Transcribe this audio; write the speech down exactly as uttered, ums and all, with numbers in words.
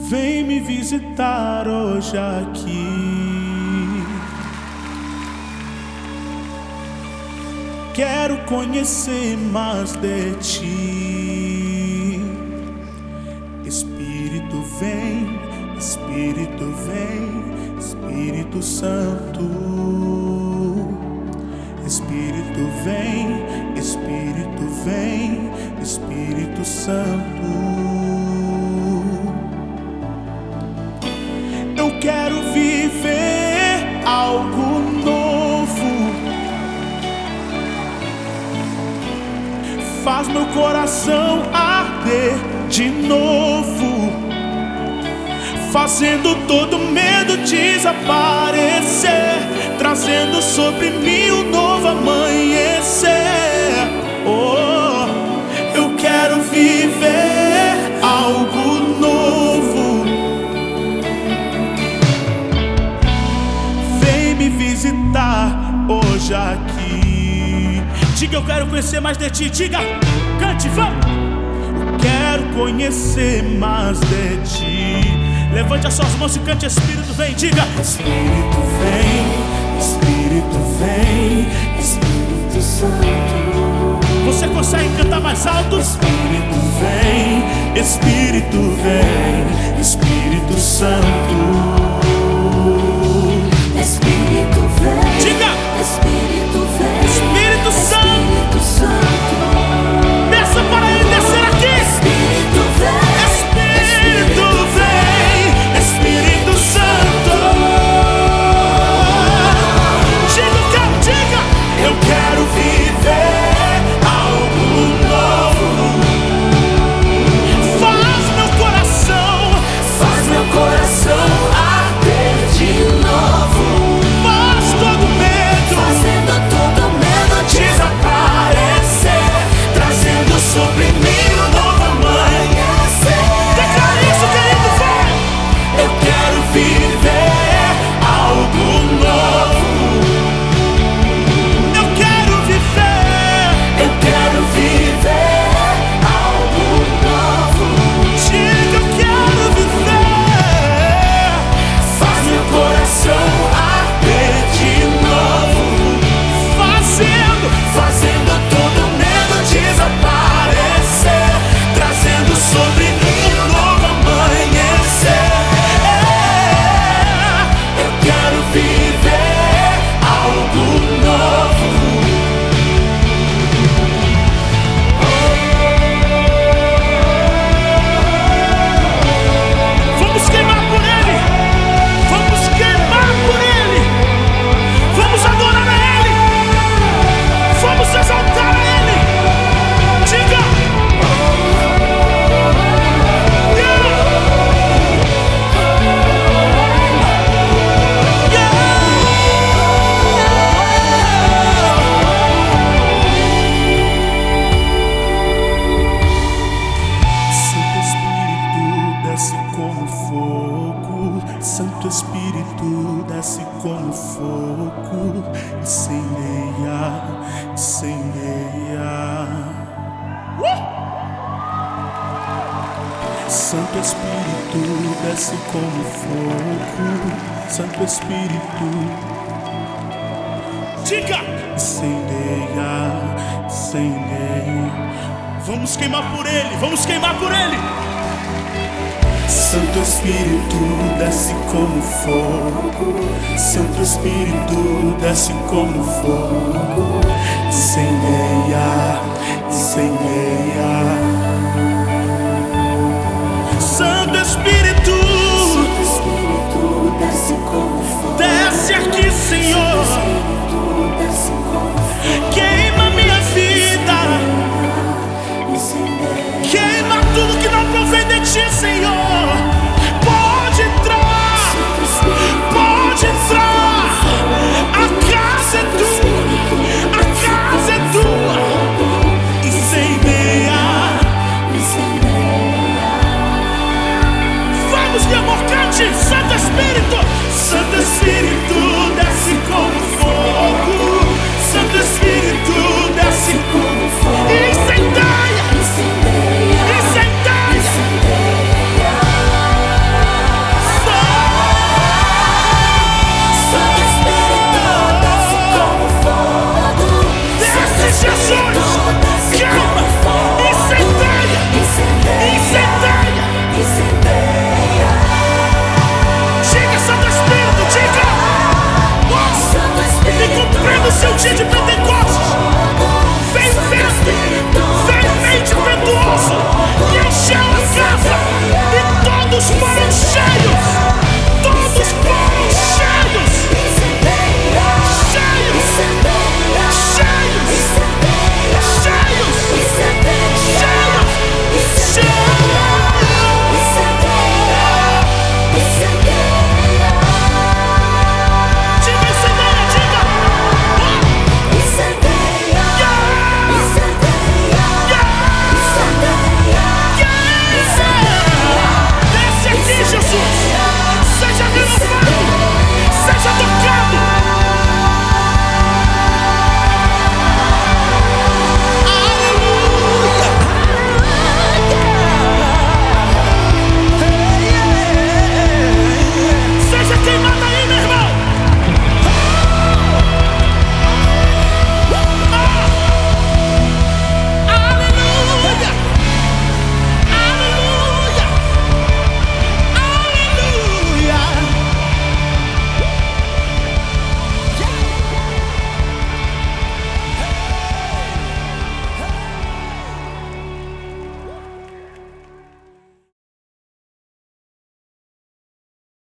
Vem me visitar hoje aqui. Quero conhecer mais de ti. Espírito vem, Espírito vem, Espírito Santo. Espírito vem, Espírito vem, Espírito Santo. Eu quero viver algo novo. Faz meu coração arder de novo, fazendo todo medo desaparecer, trazendo sobre mim um novo amanhecer. Oh, eu quero viver algo novo. Vem me visitar hoje aqui. Diga, eu quero conhecer mais de ti. Diga, cante, vamos. Eu quero conhecer mais de ti. Levante as suas mãos e cante. Espírito vem, diga. Espírito vem, Espírito vem, Espírito Santo. Você consegue cantar mais alto? Espírito vem, Espírito vem, Espírito Santo. Espírito vem, diga. Espírito vem, Espírito Santo. Espírito Santo. Peça para ele descer aqui. Espírito vem, Espírito vem, Espírito Santo. Diga, quero, diga. Eu quero viver algo novo. Faz meu coração, faz meu coração arder de novo, faz todo medo, fazendo todo medo desaparecer, trazendo sobre mim um novo amanhecer. Declara isso, querido, vai. Eu quero viver algo novo. Eu quero viver, eu quero viver algo novo. diga, eu quero viver. Faz meu coração arder de novo, Fazendo, fazendo todo medo desaparecer, trazendo sobre mim um novo amanhecer. eu quero viver Algo novo. Vamos queimar por ele. Vamos queimar por ele. Vamos adorar a ele. Vamos exaltar a ele. Diga. Santo Espírito desce como fogo. Santo Espírito desce como fogo. Incendeia, incendeia. Uh! Santo Espírito desce como fogo. Santo Espírito, diga. Incendeia, incendeia. Vamos queimar por ele, vamos queimar por ele. Santo Espírito desce como fogo. Santo Espírito desce como fogo. Incendeia, incendeia. Santo Espírito, Santo Espírito desce como fogo, desce aqui, Senhor.